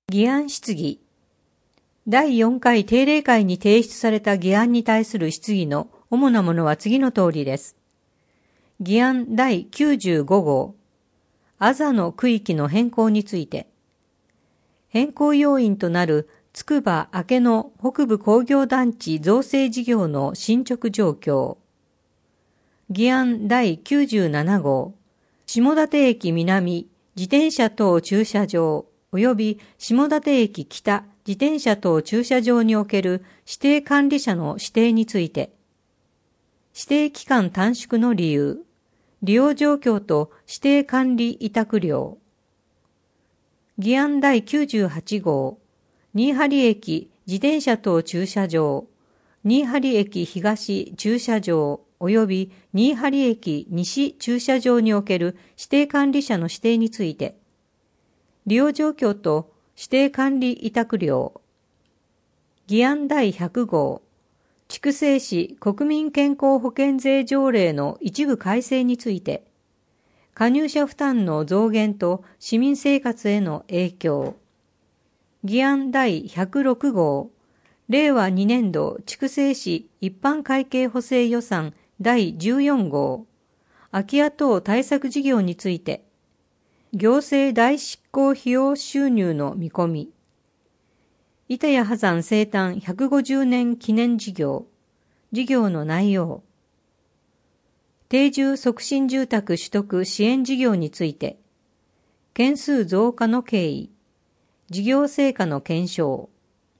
議案質疑。第4回定例会に提出された議案に対する質疑の主なものは次の通りです。議案第95号。アザの区域の変更について。変更要因となるつくば明野北部工業団地造成事業の進捗状況。議案第97号。下館駅南自転車等駐車場及び下館駅北自転車等駐車場における指定管理者の指定について、指定期間短縮の理由、利用状況と指定管理委託料。議案第98号、新針駅自転車等駐車場、新針駅東駐車場及び新針駅西駐車場における指定管理者の指定について、利用状況と指定管理委託料。議案第100号、筑西市国民健康保険税条例の一部改正について、加入者負担の増減と市民生活への影響。議案第106号、令和2年度筑西市一般会計補正予算第14号、空き家等対策事業について、行政代執行費用収入の見込み。板谷波山生誕150年記念事業。事業の内容。定住促進住宅取得支援事業について。件数増加の経緯。事業成果の検証。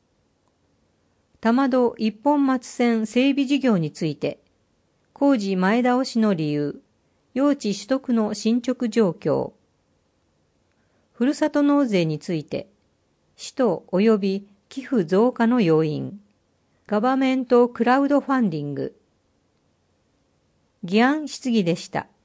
玉戸一本松線整備事業について。工事前倒しの理由。用地取得の進捗状況。ふるさと納税について、使途及び寄付増加の要因、ガバメントクラウドファンディング。議案質疑でした。